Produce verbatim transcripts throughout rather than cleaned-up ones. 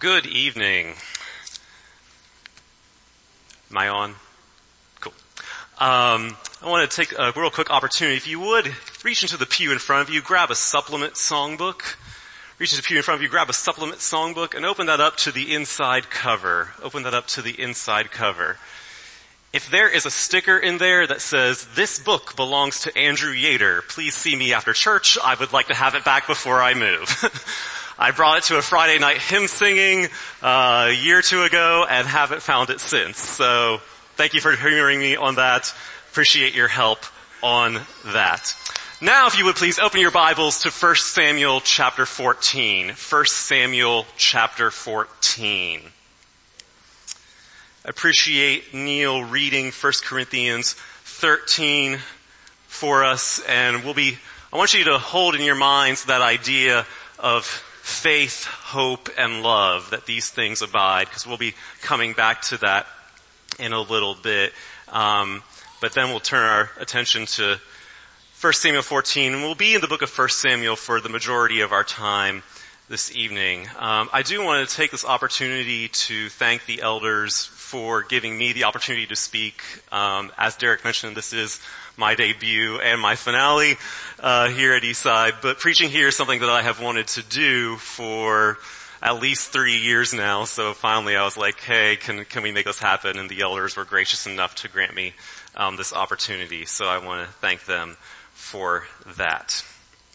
Good evening. Am I on? Cool. Um, I want to take a real quick opportunity. If you would, reach into the pew in front of you, grab a supplement songbook. Reach into the pew in front of you, grab a supplement songbook, and open that up to the inside cover. Open that up to the inside cover. If there is a sticker in there that says, "This book belongs to Andrew Yater, please see me after church. I would like to have it back before I move." I brought it to a Friday night hymn singing uh, a year or two ago and haven't found it since. So thank you for hearing me on that. Appreciate your help on that. Now, if you would please open your Bibles to First Samuel chapter fourteen. First Samuel chapter fourteen. I appreciate Neil reading First Corinthians thirteen for us, and we'll be, I want you to hold in your minds that idea of faith, hope, and love, that these things abide, because we'll be coming back to that in a little bit. Um, but then we'll turn our attention to First Samuel fourteen, and we'll be in the book of First Samuel for the majority of our time this evening. Um, I do want to take this opportunity to thank the elders for giving me the opportunity to speak. Um, as Derek mentioned, this is my debut and my finale uh here at Eastside, but preaching here is something that I have wanted to do for at least three years now. So finally, I was like, "Hey, can can we make this happen?" And the elders were gracious enough to grant me um this opportunity. So I want to thank them for that.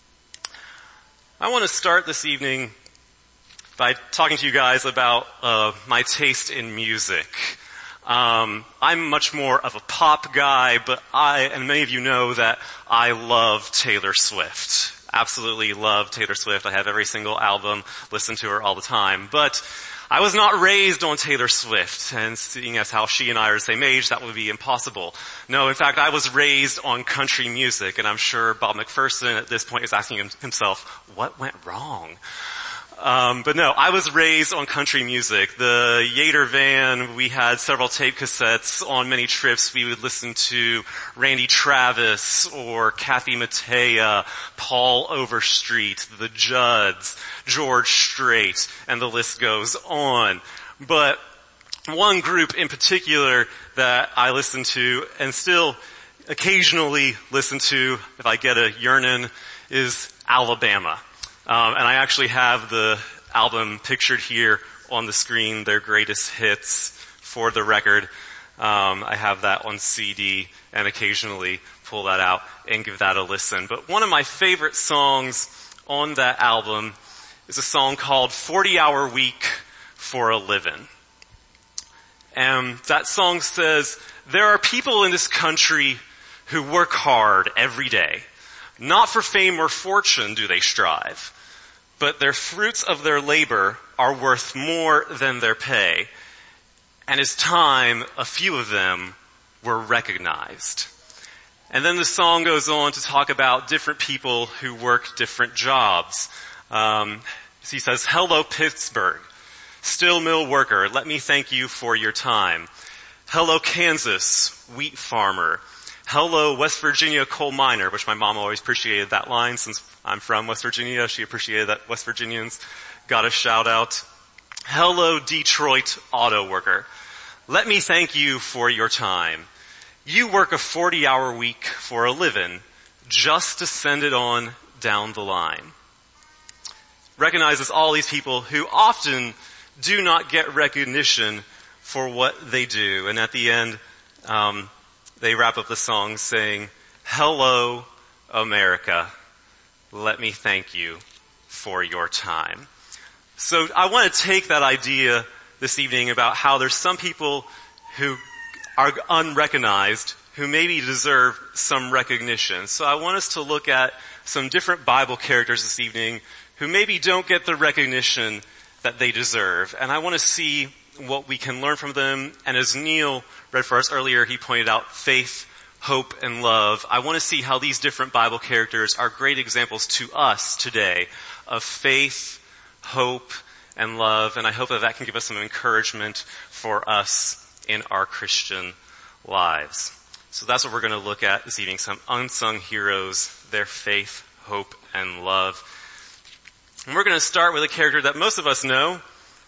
I want to start this evening by talking to you guys about uh my taste in music. Um, I'm much more of a pop guy, but I, and many of you know that I love Taylor Swift. Absolutely love Taylor Swift. I have every single album, listen to her all the time. But I was not raised on Taylor Swift, and seeing as how she and I are the same age, that would be impossible. No, in fact, I was raised on country music, and I'm sure Bob McPherson at this point is asking himself, what went wrong? Um, but no, I was raised on country music. The Yater van, we had several tape cassettes. On many trips, we would listen to Randy Travis or Kathy Mattea, Paul Overstreet, the Judds, George Strait, and the list goes on. But one group in particular that I listen to and still occasionally listen to if I get a yearning is Alabama. Um, and I actually have the album pictured here on the screen, their greatest hits for the record. Um, I have that on C D and occasionally pull that out and give that a listen. But one of my favorite songs on that album is a song called forty hour Week for a Livin'. And that song says, there are people in this country who work hard every day. Not for fame or fortune do they strive, but their fruits of their labor are worth more than their pay. And it's time a few of them were recognized. And then the song goes on to talk about different people who work different jobs. Um, he says, hello Pittsburgh, steel mill worker, let me thank you for your time. Hello Kansas, wheat farmer. Hello, West Virginia coal miner, which my mom always appreciated that line since I'm from West Virginia. She appreciated that West Virginians got a shout out. Hello, Detroit auto worker. Let me thank you for your time. You work a forty hour week for a living just to send it on down the line. Recognizes all these people who often do not get recognition for what they do. And at the end, um, they wrap up the song saying, hello, America. Let me thank you for your time. So I want to take that idea this evening about how there's some people who are unrecognized who maybe deserve some recognition. So I want us to look at some different Bible characters this evening who maybe don't get the recognition that they deserve. And I want to see what we can learn from them. And as Neil read for us earlier, he pointed out faith, hope, and love. I want to see how these different Bible characters are great examples to us today of faith, hope, and love. And I hope that that can give us some encouragement for us in our Christian lives. So that's what we're going to look at this evening, some unsung heroes, their faith, hope, and love. And we're going to start with a character that most of us know,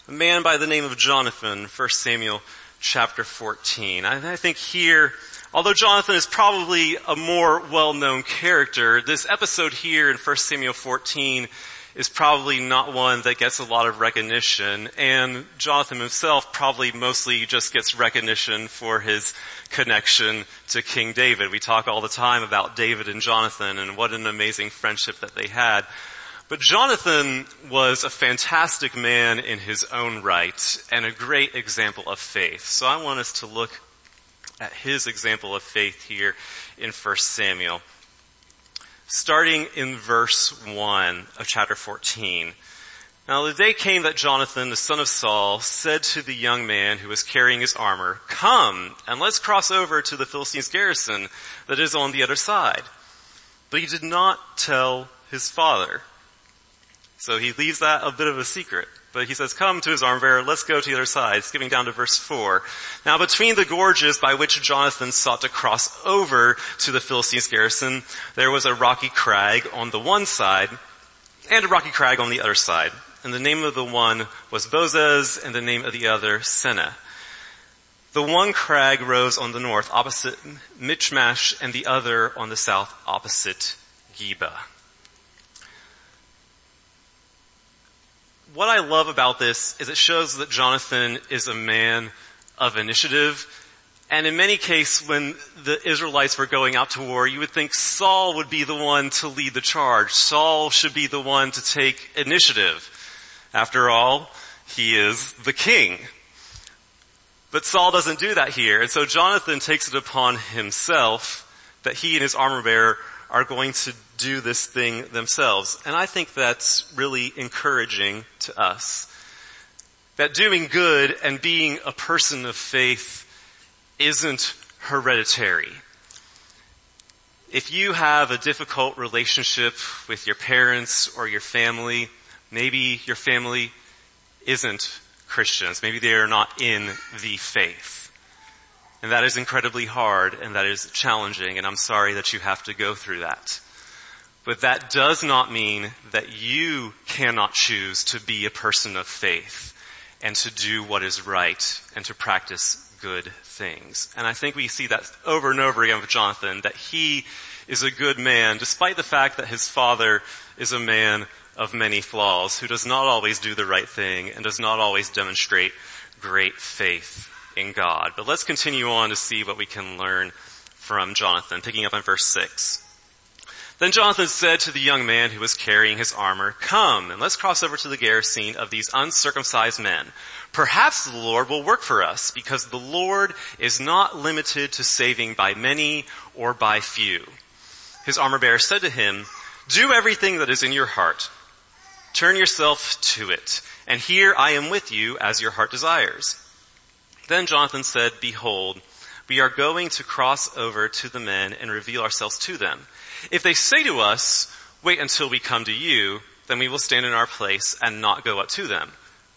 a man by the name of Jonathan, First Samuel chapter fourteen. I, I think here, although Jonathan is probably a more well-known character, this episode here in First Samuel fourteen is probably not one that gets a lot of recognition, and Jonathan himself probably mostly just gets recognition for his connection to King David. We talk all the time about David and Jonathan and what an amazing friendship that they had. But Jonathan was a fantastic man in his own right and a great example of faith. So I want us to look at his example of faith here in First Samuel. Starting in verse one of chapter fourteen. Now the day came that Jonathan, the son of Saul, said to the young man who was carrying his armor, "Come, and let's cross over to the Philistines' garrison that is on the other side." But he did not tell his father. So he leaves that a bit of a secret. But he says, "Come," to his armor bearer, "let's go to the other side." Skipping down to verse four. Now between the gorges by which Jonathan sought to cross over to the Philistines' garrison, there was a rocky crag on the one side and a rocky crag on the other side. And the name of the one was Bozez and the name of the other Seneh. The one crag rose on the north opposite Michmash and the other on the south opposite Geba. What I love about this is it shows that Jonathan is a man of initiative. And in many cases, when the Israelites were going out to war, you would think Saul would be the one to lead the charge. Saul should be the one to take initiative. After all, he is the king. But Saul doesn't do that here. And so Jonathan takes it upon himself that he and his armor bearer are going to do this thing themselves. And I think that's really encouraging to us. That doing good and being a person of faith isn't hereditary. If you have a difficult relationship with your parents or your family, maybe your family isn't Christians. Maybe they are not in the faith. And that is incredibly hard and that is challenging, and I'm sorry that you have to go through that. But that does not mean that you cannot choose to be a person of faith and to do what is right and to practice good things. And I think we see that over and over again with Jonathan, that he is a good man despite the fact that his father is a man of many flaws who does not always do the right thing and does not always demonstrate great faith in God. But let's continue on to see what we can learn from Jonathan, picking up on verse six. Then Jonathan said to the young man who was carrying his armor, "Come, and let's cross over to the garrison of these uncircumcised men. Perhaps the Lord will work for us, because the Lord is not limited to saving by many or by few." His armor bearer said to him, "Do everything that is in your heart. Turn yourself to it, and here I am with you as your heart desires." Then Jonathan said, "Behold, we are going to cross over to the men and reveal ourselves to them. If they say to us, 'Wait until we come to you,' then we will stand in our place and not go up to them.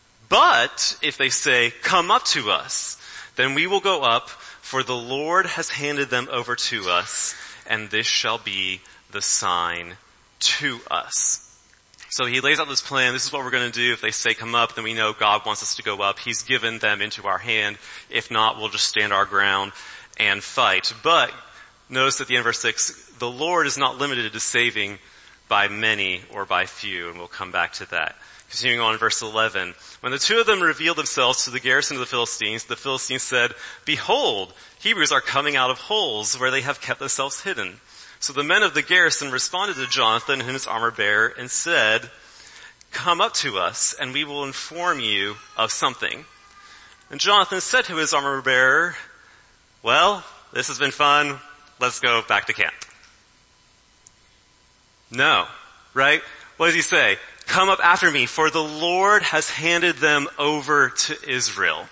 But if they say, 'Come up to us,' then we will go up, for the Lord has handed them over to us, and this shall be the sign to us." So he lays out this plan. This is what we're going to do. If they say come up, then we know God wants us to go up. He's given them into our hand. If not, we'll just stand our ground and fight. But notice at the end of verse six, the Lord is not limited to saving by many or by few, and we'll come back to that. Continuing on in verse eleven. When the two of them revealed themselves to the garrison of the Philistines, the Philistines said, "Behold, Hebrews are coming out of holes where they have kept themselves hidden." So the men of the garrison responded to Jonathan and his armor bearer and said, "Come up to us, and we will inform you of something." And Jonathan said to his armor bearer, "Well, this has been fun. Let's go back to camp." No, right? What does he say? "Come up after me, for the Lord has handed them over to Israel."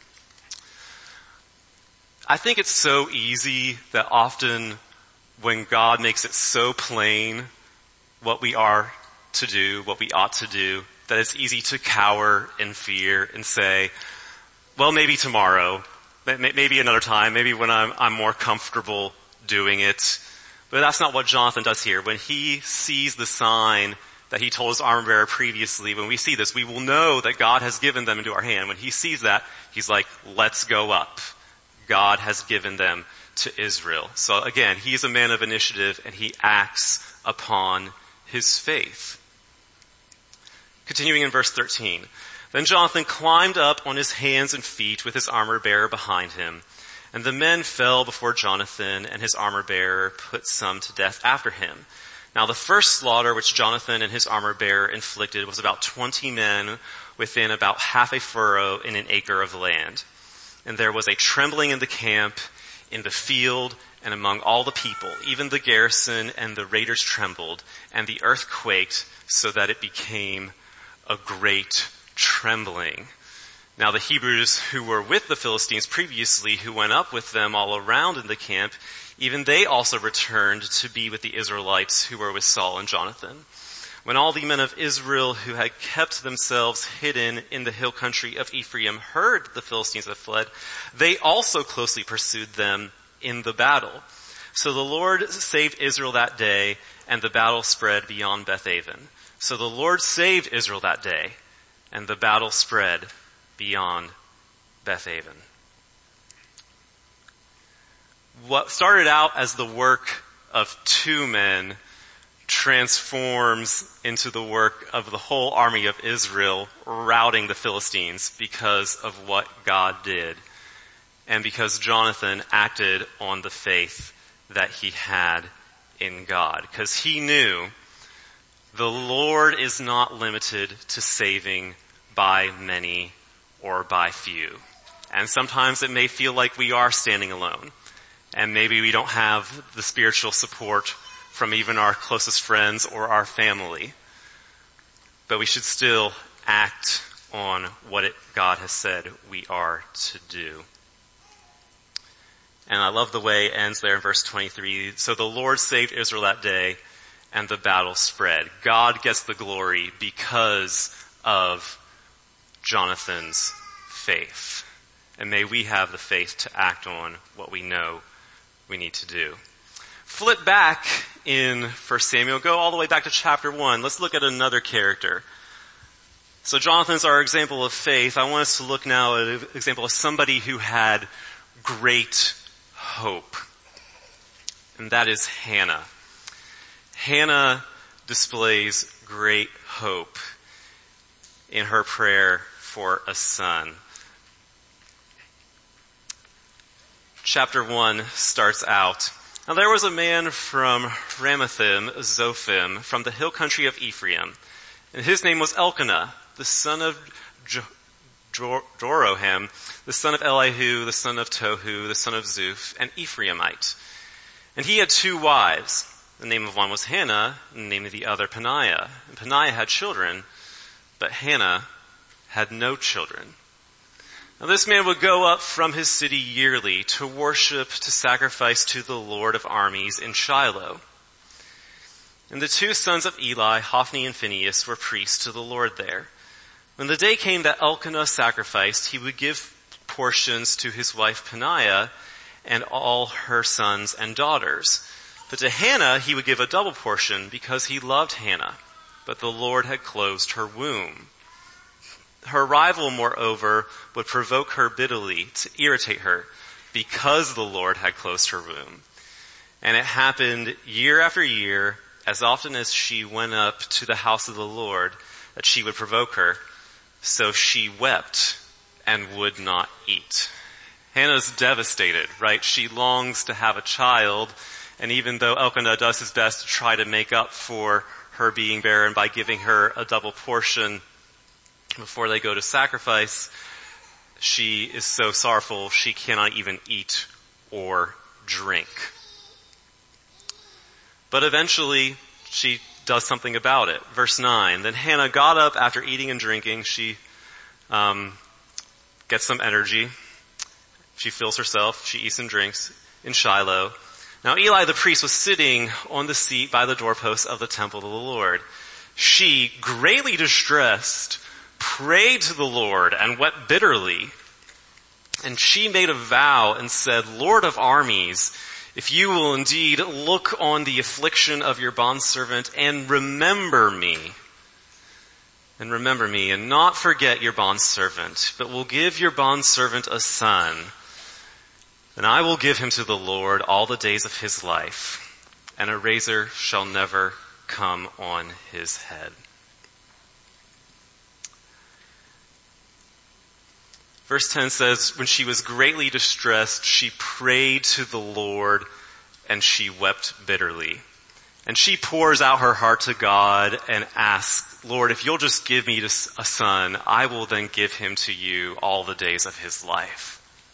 I think it's so easy that often when God makes it so plain what we are to do, what we ought to do, that it's easy to cower in fear and say, well, maybe tomorrow, maybe another time, maybe when I'm, I'm more comfortable doing it. But that's not what Jonathan does here. When he sees the sign, that he told his armor bearer previously, when we see this, we will know that God has given them into our hand. When he sees that, he's like, let's go up. God has given them to Israel. So again, he's a man of initiative and he acts upon his faith. Continuing in verse thirteen. Then Jonathan climbed up on his hands and feet with his armor bearer behind him. And the men fell before Jonathan, and his armor bearer put some to death after him. Now the first slaughter which Jonathan and his armor bearer inflicted was about twenty men within about half a furrow in an acre of land. And there was a trembling in the camp, in the field, and among all the people. Even the garrison and the raiders trembled, and the earth quaked, so that it became a great trembling. Now the Hebrews who were with the Philistines previously, who went up with them all around in the camp, even they also returned to be with the Israelites who were with Saul and Jonathan. When all the men of Israel who had kept themselves hidden in the hill country of Ephraim heard the Philistines had fled, they also closely pursued them in the battle. So the Lord saved Israel that day, and the battle spread beyond Bethaven. So the Lord saved Israel that day, and the battle spread beyond Bethaven. What started out as the work of two men transforms into the work of the whole army of Israel routing the Philistines because of what God did and because Jonathan acted on the faith that he had in God. Because he knew the Lord is not limited to saving by many or by few. And sometimes it may feel like we are standing alone. And maybe we don't have the spiritual support from even our closest friends or our family. But we should still act on what it, God has said we are to do. And I love the way it ends there in verse twenty-three. So the Lord saved Israel that day, and the battle spread. God gets the glory because of Jonathan's faith. And may we have the faith to act on what we know we need to do. Flip back in First Samuel, go all the way back to chapter one. Let's look at another character. So Jonathan's our example of faith. I want us to look now at an example of somebody who had great hope. And that is Hannah. Hannah displays great hope in her prayer for a son. Chapter one starts out. Now there was a man from Ramathim, Zophim, from the hill country of Ephraim, and his name was Elkanah, the son of jo- jo- Joroham, the son of Elihu, the son of Tohu, the son of Zuph, an Ephraimite. And he had two wives. The name of one was Hannah, and the name of the other Peninnah. And Peninnah had children, but Hannah had no children. Now this man would go up from his city yearly to worship, to sacrifice to the Lord of armies in Shiloh. And the two sons of Eli, Hophni and Phinehas, were priests to the Lord there. When the day came that Elkanah sacrificed, he would give portions to his wife Peninnah and all her sons and daughters. But to Hannah he would give a double portion because he loved Hannah, but the Lord had closed her womb. Her rival, moreover, would provoke her bitterly to irritate her because the Lord had closed her womb. And it happened year after year, as often as she went up to the house of the Lord, that she would provoke her. So she wept and would not eat. Hannah's devastated, right? She longs to have a child, and even though Elkanah does his best to try to make up for her being barren by giving her a double portion before they go to sacrifice, she is so sorrowful she cannot even eat or drink. But eventually she does something about it. Verse nine, then Hannah got up after eating and drinking. She um, gets some energy. She fills herself. She eats and drinks in Shiloh. Now Eli the priest was sitting on the seat by the doorpost of the temple of the Lord. She, greatly distressed, prayed to the Lord and wept bitterly. And she made a vow and said, Lord of armies, if you will indeed look on the affliction of your bondservant and remember me, and remember me, and not forget your bondservant, but will give your bondservant a son, then I will give him to the Lord all the days of his life, and a razor shall never come on his head. Verse ten says, when she was greatly distressed, she prayed to the Lord, and she wept bitterly. And she pours out her heart to God and asks, Lord, if you'll just give me a son, I will then give him to you all the days of his life.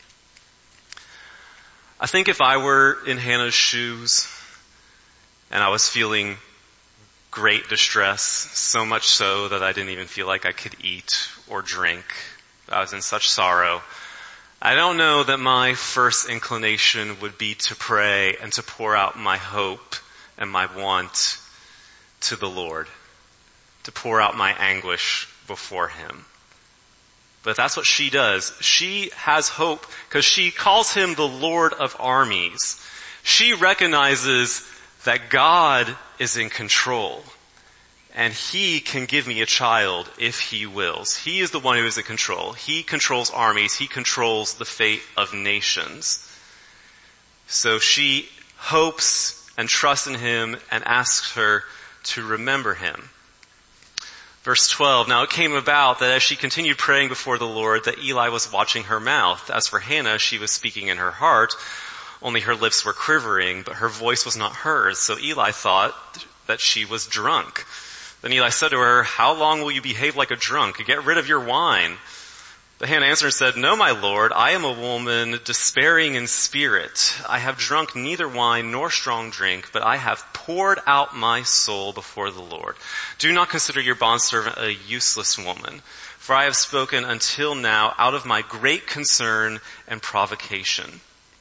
I think if I were in Hannah's shoes and I was feeling great distress, so much so that I didn't even feel like I could eat or drink, I was in such sorrow, I don't know that my first inclination would be to pray and to pour out my hope and my want to the Lord, to pour out my anguish before him. But that's what she does. She has hope because she calls him the Lord of armies. She recognizes that God is in control and he can give me a child if he wills. He is the one who is in control. He controls armies. He controls the fate of nations. So she hopes and trusts in him and asks her to remember him. Verse twelve, now it came about that as she continued praying before the Lord, that Eli was watching her mouth. As for Hannah, she was speaking in her heart, only her lips were quivering, but her voice was not hers. So Eli thought that she was drunk. Then Eli said to her, how long will you behave like a drunk? Get rid of your wine. But Hannah answered and said, no, my Lord, I am a woman despairing in spirit. I have drunk neither wine nor strong drink, but I have poured out my soul before the Lord. Do not consider your bondservant a useless woman, for I have spoken until now out of my great concern and provocation.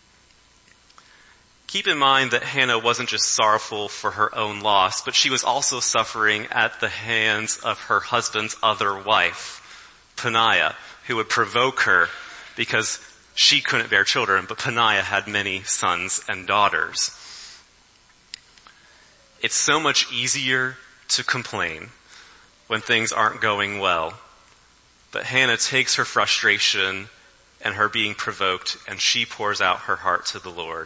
Keep in mind that Hannah wasn't just sorrowful for her own loss, but she was also suffering at the hands of her husband's other wife, Peninnah, who would provoke her because she couldn't bear children, but Peninnah had many sons and daughters. It's so much easier to complain when things aren't going well. But Hannah takes her frustration and her being provoked, and she pours out her heart to the Lord.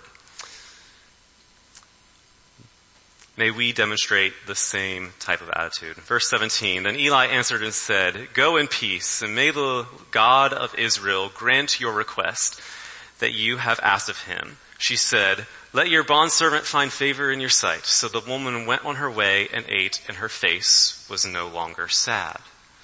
May we demonstrate the same type of attitude. Verse seventeen, then Eli answered and said, go in peace, and may the God of Israel grant your request that you have asked of him. She said, let your bondservant find favor in your sight. So the woman went on her way and ate, and her face was no longer sad.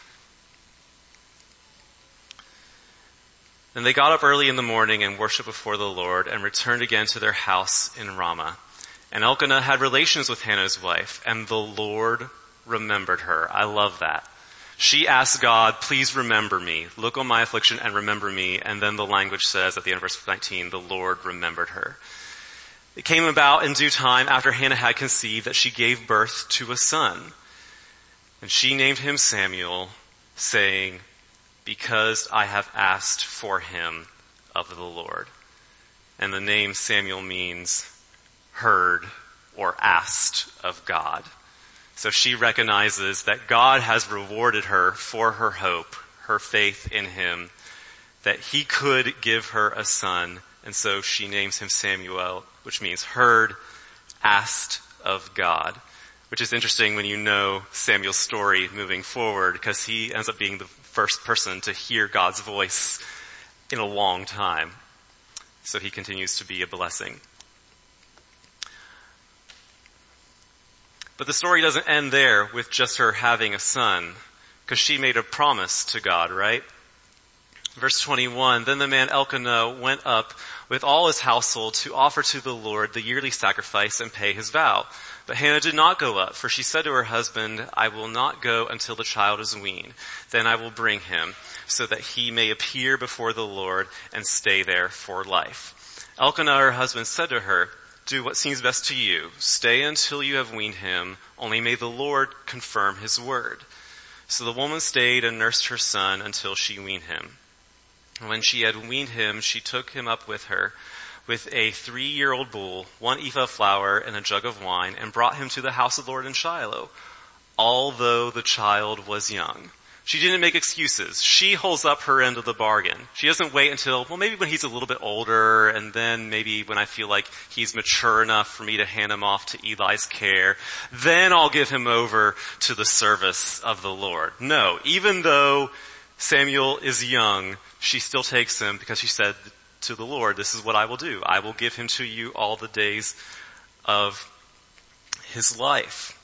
Then they got up early in the morning and worshipped before the Lord and returned again to their house in Ramah. And Elkanah had relations with Hannah's wife, and the Lord remembered her. I love that. She asked God, please remember me. Look on my affliction and remember me. And then the language says at the end of verse nineteen, the Lord remembered her. It came about in due time after Hannah had conceived that she gave birth to a son. And she named him Samuel, saying, because I have asked for him of the Lord. And the name Samuel means heard or asked of God. So she recognizes that God has rewarded her for her hope, her faith in him, that he could give her a son. And so she names him Samuel, which means heard, asked of God, which is interesting when you know Samuel's story moving forward, because he ends up being the first person to hear God's voice in a long time. So he continues to be a blessing. But the story doesn't end there with just her having a son, because she made a promise to God, right? Verse twenty-one, then the man Elkanah went up with all his household to offer to the Lord the yearly sacrifice and pay his vow. But Hannah did not go up, for she said to her husband, I will not go until the child is weaned. Then I will bring him, so that he may appear before the Lord and stay there for life. Elkanah, her husband, said to her, do what seems best to you. Stay until you have weaned him, only may the Lord confirm his word. So the woman stayed and nursed her son until she weaned him. When she had weaned him, she took him up with her. with a three-year-old bull, one ephah of flour, and a jug of wine, and brought him to the house of the Lord in Shiloh, although the child was young. She didn't make excuses. She holds up her end of the bargain. She doesn't wait until, well, maybe when he's a little bit older, and then maybe when I feel like he's mature enough for me to hand him off to Eli's care, then I'll give him over to the service of the Lord. No, even though Samuel is young, she still takes him because she said to the Lord, this is what I will do. I will give him to you all the days of his life.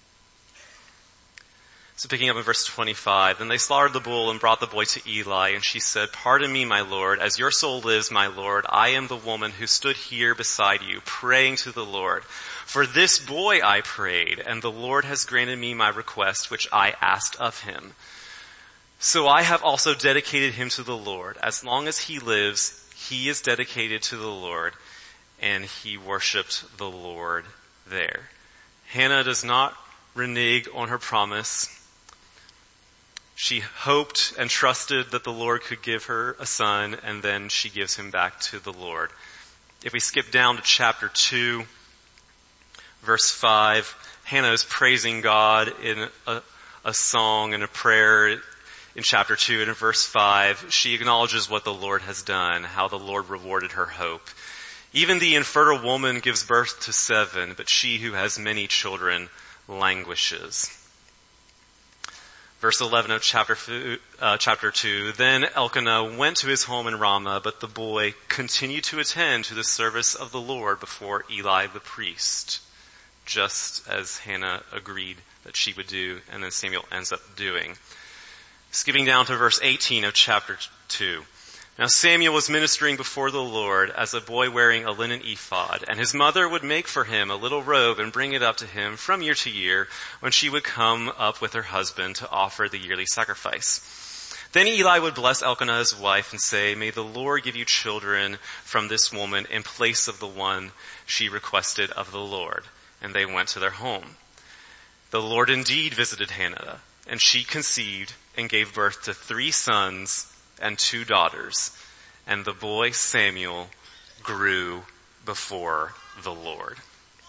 So picking up in verse twenty-five, then they slaughtered the bull and brought the boy to Eli, and she said, pardon me, my Lord, as your soul lives, my Lord, I am the woman who stood here beside you, praying to the Lord. For this boy I prayed, and the Lord has granted me my request, which I asked of him. So I have also dedicated him to the Lord. As long as he lives, he is dedicated to the Lord, and he worshiped the Lord there. Hannah does not renege on her promise. She hoped and trusted that the Lord could give her a son, and then she gives him back to the Lord. If we skip down to chapter two, verse five, Hannah is praising God in a, a song and a prayer in chapter two, and in verse five, she acknowledges what the Lord has done, how the Lord rewarded her hope. Even the infertile woman gives birth to seven, but she who has many children languishes. Verse eleven of chapter, uh, chapter two, then Elkanah went to his home in Ramah, but the boy continued to attend to the service of the Lord before Eli the priest, just as Hannah agreed that she would do, and then Samuel ends up doing. Skipping down to verse eighteen of chapter two. Now Samuel was ministering before the Lord as a boy wearing a linen ephod, and his mother would make for him a little robe and bring it up to him from year to year when she would come up with her husband to offer the yearly sacrifice. Then Eli would bless Elkanah his wife and say, may the Lord give you children from this woman in place of the one she requested of the Lord. And they went to their home. The Lord indeed visited Hannah, and she conceived and gave birth to three sons and two daughters, and the boy Samuel grew before the Lord.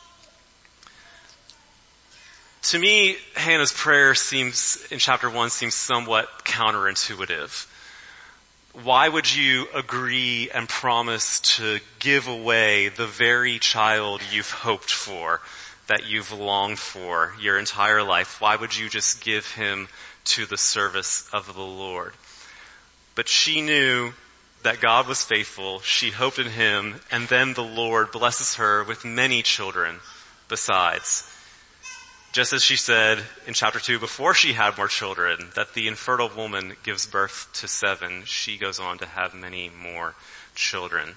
To me, Hannah's prayer seems, in chapter one, seems somewhat counterintuitive. Why would you agree and promise to give away the very child you've hoped for, that you've longed for your entire life? Why would you just give him to the service of the Lord? But she knew that God was faithful. She hoped in him, and then the Lord blesses her with many children besides. Just as she said in chapter two, before she had more children, that the infertile woman gives birth to seven, she goes on to have many more children.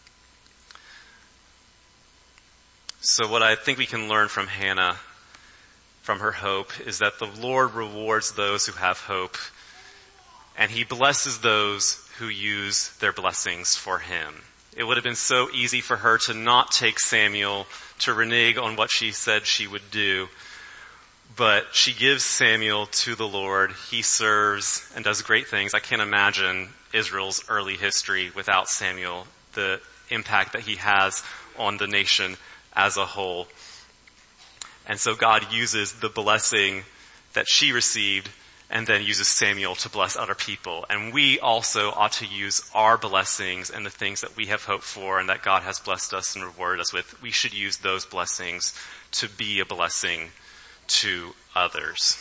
So what I think we can learn from Hannah, from her hope, is that the Lord rewards those who have hope, and he blesses those who use their blessings for him. It would have been so easy for her to not take Samuel, to renege on what she said she would do, but she gives Samuel to the Lord. He serves and does great things. I can't imagine Israel's early history without Samuel, the impact that he has on the nation as a whole. And so God uses the blessing that she received and then uses Samuel to bless other people. And we also ought to use our blessings and the things that we have hoped for and that God has blessed us and rewarded us with. We should use those blessings to be a blessing to others.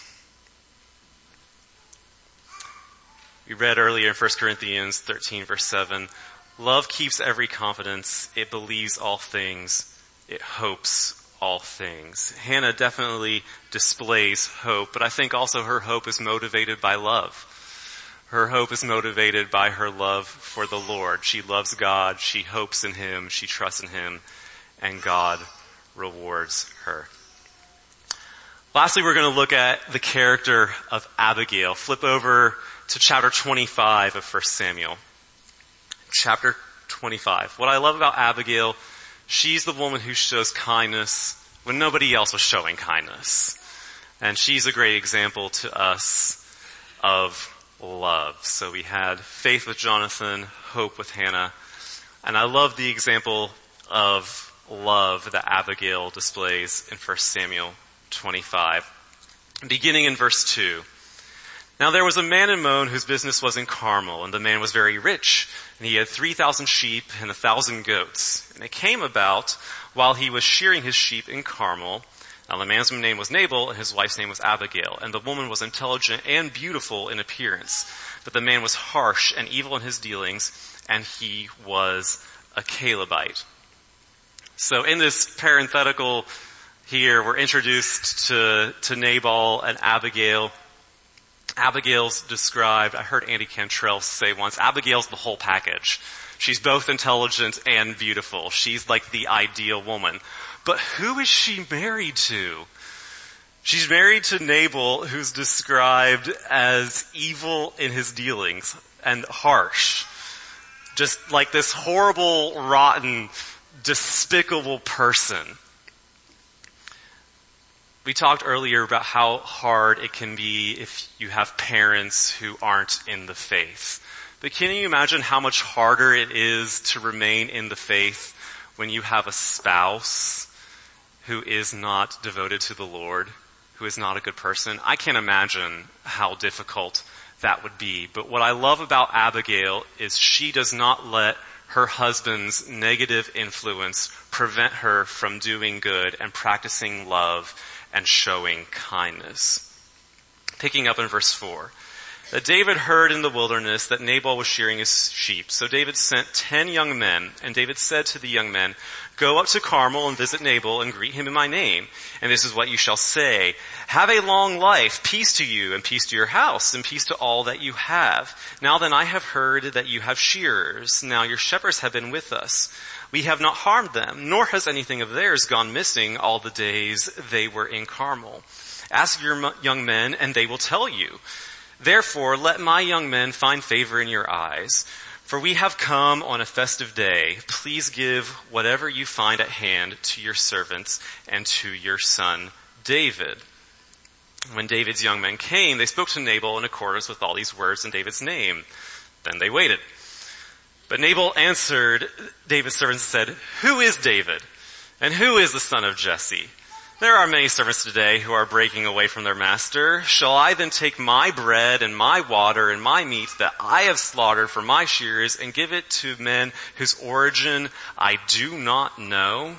We read earlier in First Corinthians thirteen verse seven, love keeps every confidence, it believes all things, it hopes all things. Hannah definitely displays hope, but I think also her hope is motivated by love. Her hope is motivated by her love for the Lord. She loves God, she hopes in him, she trusts in him, and God rewards her. Lastly, we're going to look at the character of Abigail. Flip over to chapter twenty-five of First Samuel. Chapter twenty-five. What I love about Abigail, she's the woman who shows kindness when nobody else was showing kindness. And she's a great example to us of love. So we had faith with Jonathan, hope with Hannah. And I love the example of love that Abigail displays in First Samuel twenty-five. Beginning in verse two. Now there was a man in Moab whose business was in Carmel, and the man was very rich, and he had three thousand sheep and a thousand goats. And it came about, while he was shearing his sheep in Carmel, now the man's name was Nabal, and his wife's name was Abigail, and the woman was intelligent and beautiful in appearance. But the man was harsh and evil in his dealings, and he was a Calebite. So in this parenthetical here, we're introduced to, to Nabal and Abigail. Abigail's described, I heard Andy Cantrell say once, Abigail's the whole package. She's both intelligent and beautiful. She's like the ideal woman. But who is she married to? She's married to Nabal, who's described as evil in his dealings and harsh. Just like this horrible, rotten, despicable person. We talked earlier about how hard it can be if you have parents who aren't in the faith. But can you imagine how much harder it is to remain in the faith when you have a spouse who is not devoted to the Lord, who is not a good person? I can't imagine how difficult that would be. But what I love about Abigail is she does not let her husband's negative influence prevent her from doing good and practicing love and showing kindness. Picking up in verse four. That David heard in the wilderness that Nabal was shearing his sheep. So David sent ten young men, and David said to the young men, "Go up to Carmel and visit Nabal and greet him in my name. And this is what you shall say. Have a long life, peace to you, and peace to your house, and peace to all that you have. Now then I have heard that you have shearers. Now your shepherds have been with us. We have not harmed them, nor has anything of theirs gone missing all the days they were in Carmel. Ask your young men, and they will tell you. Therefore, let my young men find favor in your eyes. For we have come on a festive day. Please give whatever you find at hand to your servants and to your son David." When David's young men came, they spoke to Nabal in accordance with all these words in David's name. Then they waited. But Nabal answered David's servants and said, "Who is David? And who is the son of Jesse? There are many servants today who are breaking away from their master. Shall I then take my bread and my water and my meat that I have slaughtered for my shearers and give it to men whose origin I do not know?"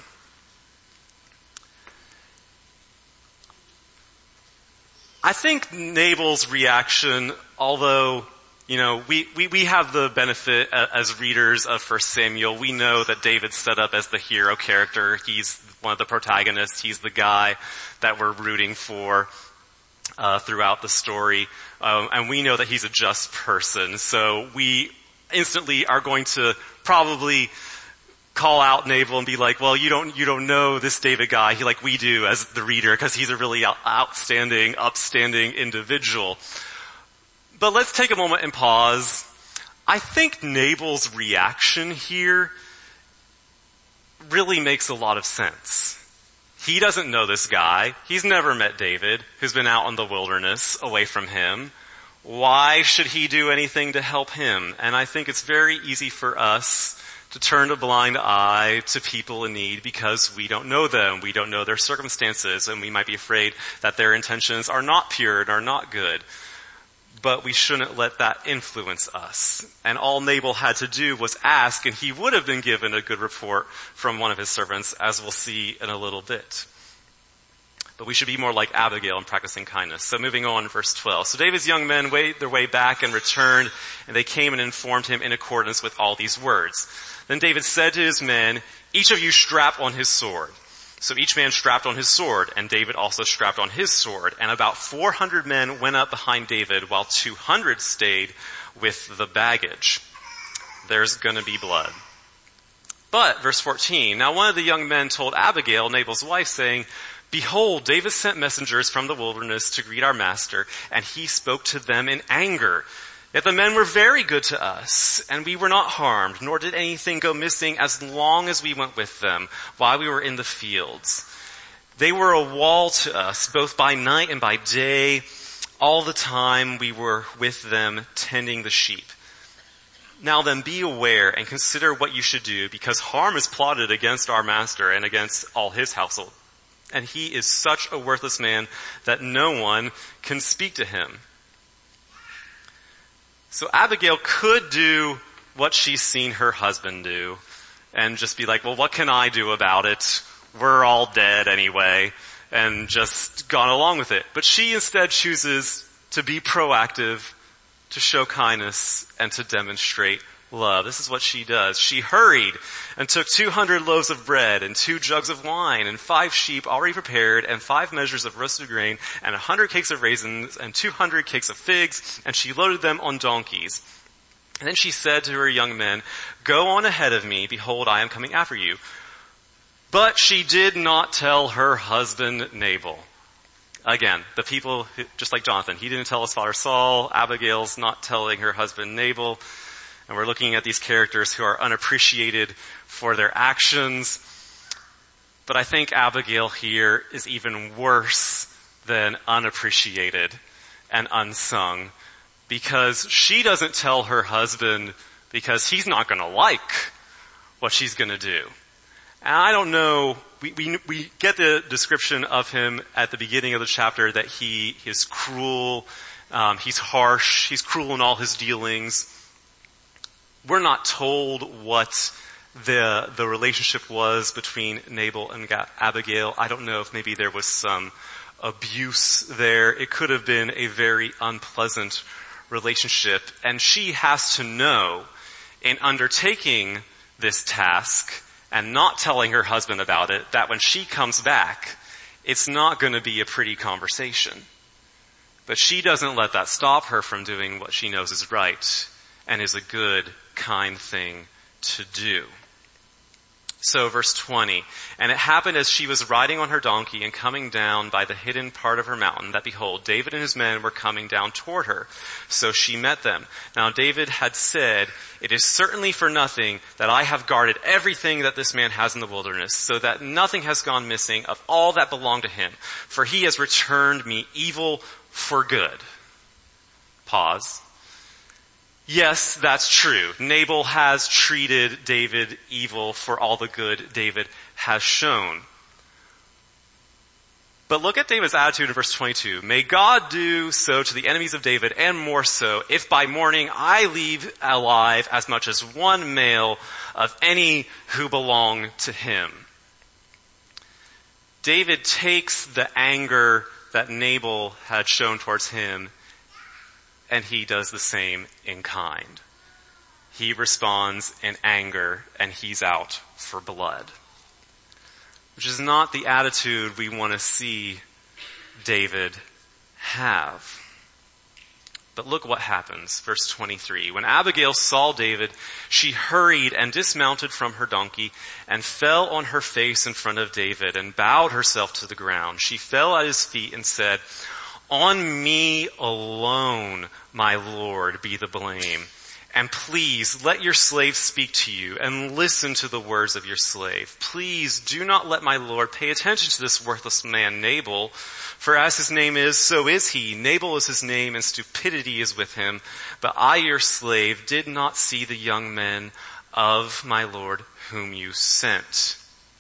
I think Nabal's reaction, although, you know, we, we, we have the benefit as readers of First Samuel. We know that David's set up as the hero character. He's one of the protagonists. He's the guy that we're rooting for uh, throughout the story. Um, and we know that he's a just person. So we instantly are going to probably call out Nabal and be like, well, you don't, you don't know this David guy. He, like we do as the reader, because he's a really out, outstanding, upstanding individual. But let's take a moment and pause. I think Nabal's reaction here really makes a lot of sense. He doesn't know this guy. He's never met David, who's been out in the wilderness away from him. Why should he do anything to help him? And I think it's very easy for us to turn a blind eye to people in need because we don't know them. We don't know their circumstances, and we might be afraid that their intentions are not pure and are not good. But we shouldn't let that influence us. And all Nabal had to do was ask, and he would have been given a good report from one of his servants, as we'll see in a little bit. But we should be more like Abigail in practicing kindness. So moving on, verse twelve. So David's young men made their way back and returned, and they came and informed him in accordance with all these words. Then David said to his men, "Each of you strap on his sword." So each man strapped on his sword, and David also strapped on his sword. And about four hundred men went up behind David, while two hundred stayed with the baggage. There's gonna be blood. But, verse fourteen, now one of the young men told Abigail, Nabal's wife, saying, "Behold, David sent messengers from the wilderness to greet our master, and he spoke to them in anger. Yet the men were very good to us, and we were not harmed, nor did anything go missing as long as we went with them while we were in the fields. They were a wall to us, both by night and by day, all the time we were with them tending the sheep." Now then be aware and consider what you should do, because harm is plotted against our master and against all his household. And he is such a worthless man that no one can speak to him. So Abigail could do what she's seen her husband do and just be like, well, what can I do about it? We're all dead anyway, and just gone along with it. But she instead chooses to be proactive, to show kindness, and to demonstrate love. This is what she does. She hurried and took two hundred loaves of bread and two jugs of wine and five sheep already prepared and five measures of roasted grain and a hundred cakes of raisins and two hundred cakes of figs, and she loaded them on donkeys. And then she said to her young men, go on ahead of me. Behold, I am coming after you. But she did not tell her husband Nabal. Again, the people, just like Jonathan, he didn't tell his father Saul. Abigail's not telling her husband Nabal. And we're looking at these characters who are unappreciated for their actions. But I think Abigail here is even worse than unappreciated and unsung, because she doesn't tell her husband because he's not going to like what she's going to do. And I don't know, we, we, we get the description of him at the beginning of the chapter that he is cruel, um, he's harsh, he's cruel in all his dealings. We're not told what the the relationship was between Nabal and Abigail. I don't know if maybe there was some abuse there. It could have been a very unpleasant relationship. And she has to know, in undertaking this task and not telling her husband about it, that when she comes back, it's not going to be a pretty conversation. But she doesn't let that stop her from doing what she knows is right and is a good, kind thing to do. So verse twenty, and it happened as she was riding on her donkey and coming down by the hidden part of her mountain, that behold, David and his men were coming down toward her. So she met them. Now David had said, it is certainly for nothing that I have guarded everything that this man has in the wilderness, so that nothing has gone missing of all that belonged to him. For he has returned me evil for good. Pause. Yes, that's true. Nabal has treated David evil for all the good David has shown. But look at David's attitude in verse twenty-two. May God do so to the enemies of David, and more so, if by morning I leave alive as much as one male of any who belong to him. David takes the anger that Nabal had shown towards him, and he does the same in kind. He responds in anger, and he's out for blood. Which is not the attitude we want to see David have. But look what happens. Verse twenty-three. When Abigail saw David, she hurried and dismounted from her donkey and fell on her face in front of David and bowed herself to the ground. She fell at his feet and said, on me alone, my Lord, be the blame. And please let your slave speak to you and listen to the words of your slave. Please do not let my Lord pay attention to this worthless man Nabal, for as his name is, so is he. Nabal is his name and stupidity is with him. But I, your slave, did not see the young men of my Lord whom you sent.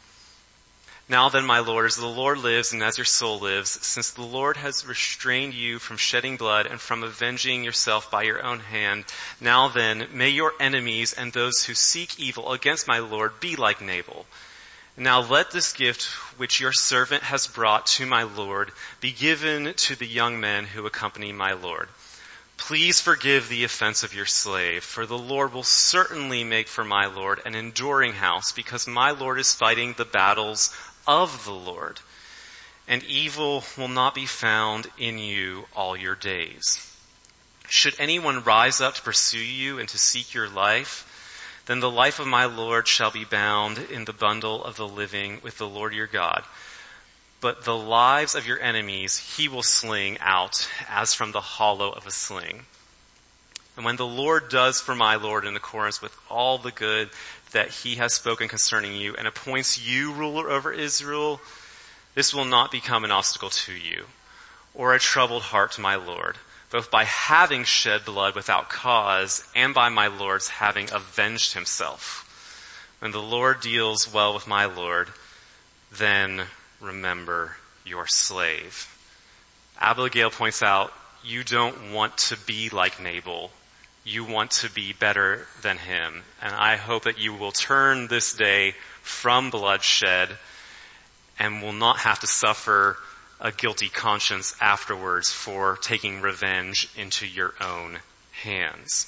Now then, my Lord, as the Lord lives and as your soul lives, since the Lord has restrained you from shedding blood and from avenging yourself by your own hand, now then, may your enemies and those who seek evil against my Lord be like Nabal. Now let this gift which your servant has brought to my Lord be given to the young men who accompany my Lord. Please forgive the offense of your slave, for the Lord will certainly make for my Lord an enduring house, because my Lord is fighting the battles of the Lord, and evil will not be found in you all your days. Should anyone rise up to pursue you and to seek your life, then the life of my Lord shall be bound in the bundle of the living with the Lord your God. But the lives of your enemies he will sling out as from the hollow of a sling. And when the Lord does for my Lord in accordance with all the good that he has spoken concerning you and appoints you ruler over Israel, this will not become an obstacle to you or a troubled heart to my Lord. both by having shed blood without cause and by my Lord's having avenged himself. When the Lord deals well with my Lord, then remember your slave. Abigail points out, you don't want to be like Nabal. You want to be better than him. And I hope that you will turn this day from bloodshed and will not have to suffer a guilty conscience afterwards for taking revenge into your own hands.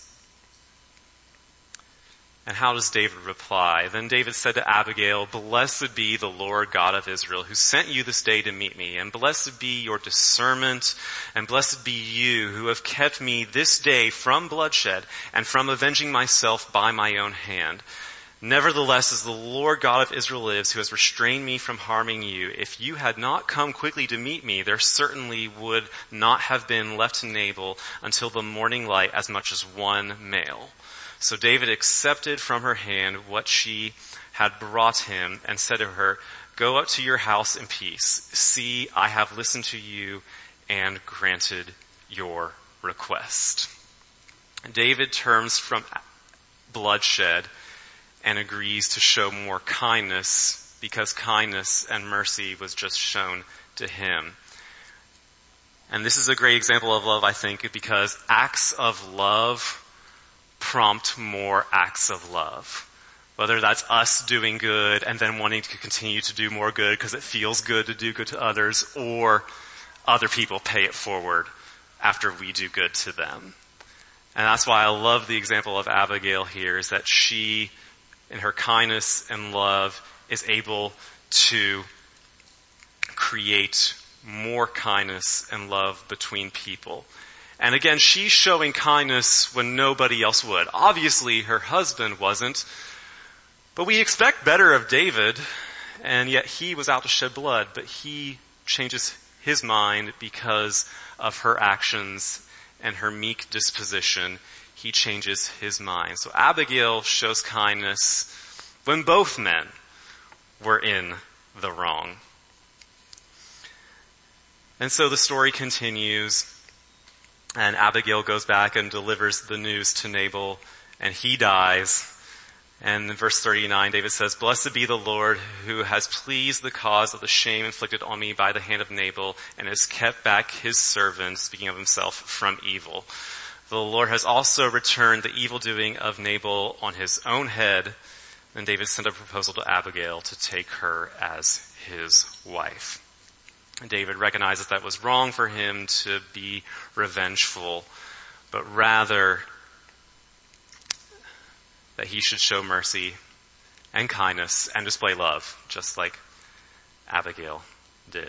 And how does David reply? Then David said to Abigail, blessed be the Lord God of Israel, who sent you this day to meet me, and blessed be your discernment, and blessed be you who have kept me this day from bloodshed and from avenging myself by my own hand. Nevertheless, as the Lord God of Israel lives, who has restrained me from harming you, if you had not come quickly to meet me, there certainly would not have been left to Nabal until the morning light as much as one male. So David accepted from her hand what she had brought him and said to her, go up to your house in peace. See, I have listened to you and granted your request. David turns from bloodshed and agrees to show more kindness because kindness and mercy was just shown to him. And this is a great example of love, I think, because acts of love prompt more acts of love. Whether that's us doing good and then wanting to continue to do more good because it feels good to do good to others, or other people pay it forward after we do good to them. And that's why I love the example of Abigail here, is that she, in her kindness and love, is able to create more kindness and love between people. And again, she's showing kindness when nobody else would. Obviously, her husband wasn't. But we expect better of David, and yet he was out to shed blood. But he changes his mind because of her actions and her meek disposition. He changes his mind. So Abigail shows kindness when both men were in the wrong. And so the story continues. And Abigail goes back and delivers the news to Nabal, and he dies. And in verse thirty-nine, David says, blessed be the Lord who has pleased the cause of the shame inflicted on me by the hand of Nabal, and has kept back his servant, speaking of himself, from evil. The Lord has also returned the evil doing of Nabal on his own head. Then David sent a proposal to Abigail to take her as his wife. David recognizes that it was wrong for him to be revengeful, but rather that he should show mercy and kindness and display love, just like Abigail did. It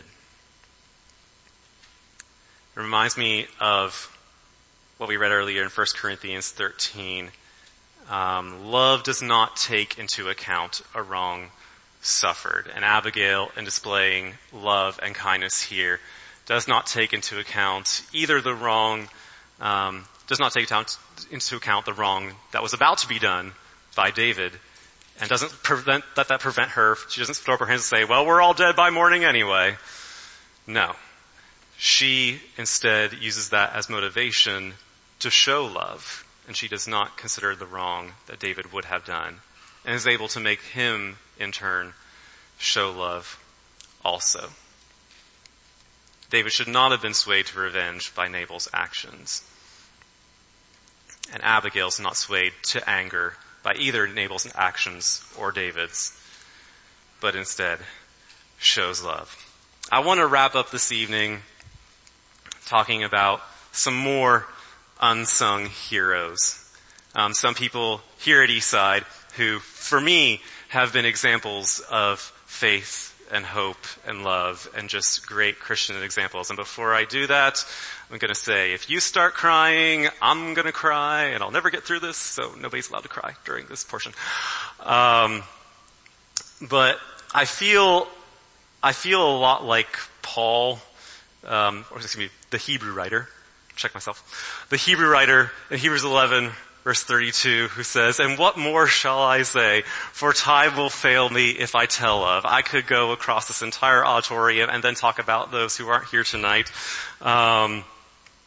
reminds me of what we read earlier in First Corinthians thirteen. Um, love does not take into account a wrong suffered. And Abigail, in displaying love and kindness here, does not take into account either the wrong, um, does not take into account the wrong that was about to be done by David, and doesn't prevent, let that prevent her. She doesn't throw up her hands and say, well, we're all dead by morning anyway. No. She instead uses that as motivation to show love, and she does not consider the wrong that David would have done, and is able to make him, in turn, show love also. David should not have been swayed to revenge by Nabal's actions. And Abigail's not swayed to anger by either Nabal's actions or David's, but instead shows love. I want to wrap up this evening talking about some more unsung heroes. Um, some people here at Eastside who, for me, have been examples of faith and hope and love and just great Christian examples. And before I do that, I'm going to say, if you start crying, I'm going to cry, and I'll never get through this, so nobody's allowed to cry during this portion. Um, but I feel, I feel a lot like Paul, um, or excuse me, the Hebrew writer. Check myself. The Hebrew writer in Hebrews eleven, verse thirty-two, who says, and what more shall I say? For time will fail me if I tell of. I could go across this entire auditorium and then talk about those who aren't here tonight. Um,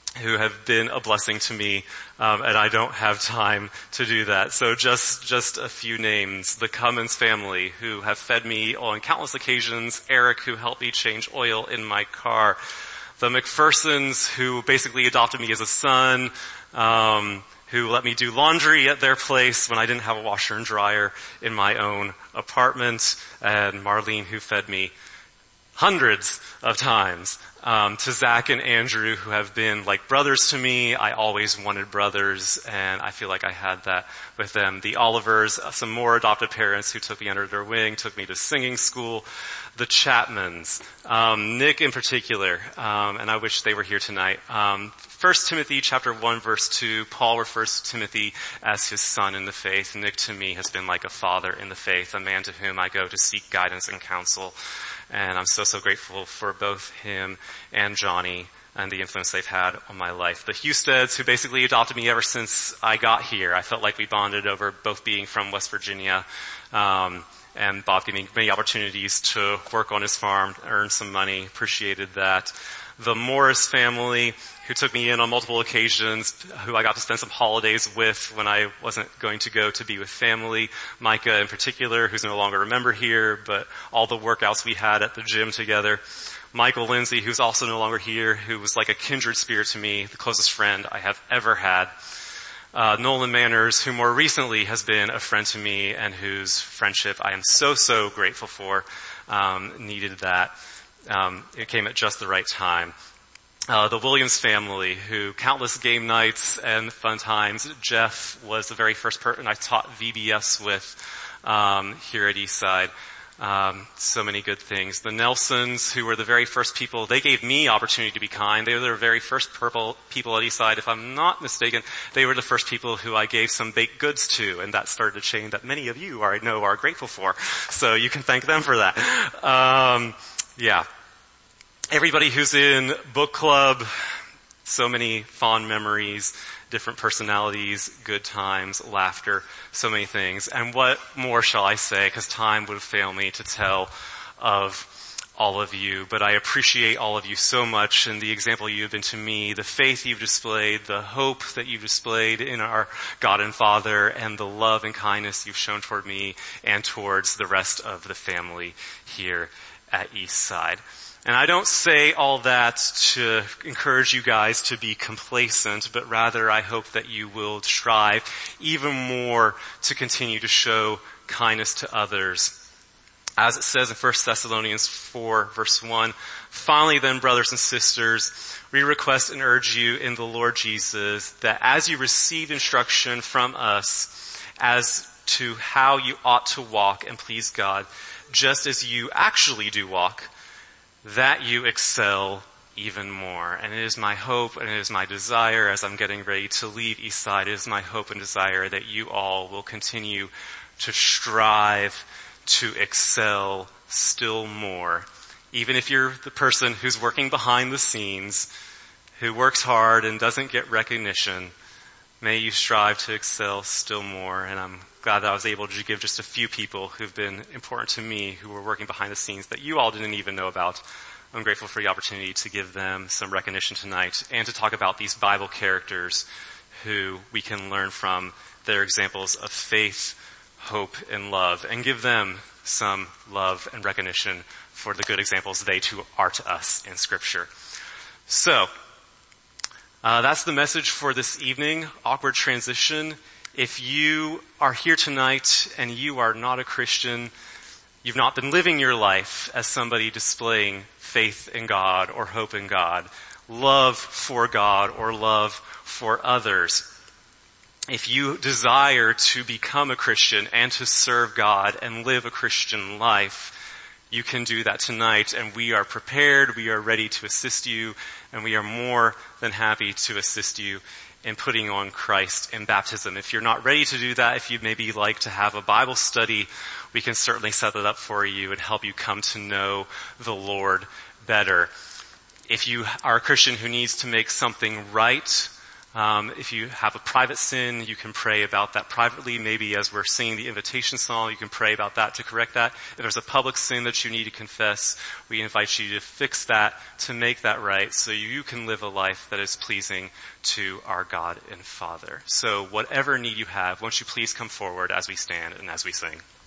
who have been a blessing to me, um, and I don't have time to do that. So just just a few names. The Cummins family, who have fed me on countless occasions. Eric, who helped me change oil in my car. The McPhersons, who basically adopted me as a son, um, who let me do laundry at their place when I didn't have a washer and dryer in my own apartment. And Marlene, who fed me hundreds of times. Um, to Zach and Andrew, who have been like brothers to me. I always wanted brothers, and I feel like I had that with them. The Olivers, some more adopted parents who took me under their wing, took me to singing school. The Chapmans, um, Nick in particular, um, and I wish they were here tonight. Um, First Timothy chapter one verse two, Paul refers to Timothy as his son in the faith. Nick to me has been like a father in the faith, a man to whom I go to seek guidance and counsel. And I'm so, so grateful for both him and Johnny and the influence they've had on my life. The Husteds, who basically adopted me ever since I got here. I felt like we bonded over both being from West Virginia, um, and Bob gave me many opportunities to work on his farm, earn some money. Appreciated that. The Morris family, who took me in on multiple occasions, who I got to spend some holidays with when I wasn't going to go to be with family. Micah in particular, who's no longer a member here, but all the workouts we had at the gym together. Michael Lindsay, who's also no longer here, who was like a kindred spirit to me, the closest friend I have ever had. Uh, Nolan Manners, who more recently has been a friend to me and whose friendship I am so, so grateful for. Um, needed that. Um, it came at just the right time. Uh, the Williams family, who countless game nights and fun times. Jeff was the very first person I taught V B S with, um, here at Eastside. Um, so many good things. The Nelsons, who were the very first people, they gave me opportunity to be kind. They were the very first purple people at Eastside. If I'm not mistaken, they were the first people who I gave some baked goods to, and that started a chain that many of you are, I know are grateful for. So you can thank them for that. Um, yeah. Everybody who's in book club, so many fond memories, different personalities, good times, laughter, so many things. And what more shall I say, because time would fail me to tell of all of you. But I appreciate all of you so much, and the example you've been to me, the faith you've displayed, the hope that you've displayed in our God and Father, and the love and kindness you've shown toward me and towards the rest of the family here at Eastside. And I don't say all that to encourage you guys to be complacent, but rather I hope that you will strive even more to continue to show kindness to others. As it says in First Thessalonians four verse one, finally then, brothers and sisters, we request and urge you in the Lord Jesus that as you received instruction from us as to how you ought to walk and please God, just as you actually do walk, that you excel even more. And it is my hope and it is my desire as I'm getting ready to leave Eastside, it is my hope and desire that you all will continue to strive to excel still more. Even if you're the person who's working behind the scenes, who works hard and doesn't get recognition, may you strive to excel still more. And I'm glad that I was able to give just a few people who've been important to me, who were working behind the scenes that you all didn't even know about. I'm grateful for the opportunity to give them some recognition tonight and to talk about these Bible characters who we can learn from their examples of faith, hope, and love, and give them some love and recognition for the good examples they too are to us in Scripture. So, uh, that's the message for this evening. Awkward transition. If you are here tonight and you are not a Christian, you've not been living your life as somebody displaying faith in God or hope in God, love for God or love for others. If you desire to become a Christian and to serve God and live a Christian life, you can do that tonight, and we are prepared, we are ready to assist you, and we are more than happy to assist you in putting on Christ in baptism. If you're not ready to do that, if you'd maybe like to have a Bible study, we can certainly set that up for you and help you come to know the Lord better. If you are a Christian who needs to make something right, Um, if you have a private sin, you can pray about that privately. Maybe as we're singing the invitation song, you can pray about that to correct that. If there's a public sin that you need to confess, we invite you to fix that, to make that right, so you can live a life that is pleasing to our God and Father. So whatever need you have, won't you please come forward as we stand and as we sing.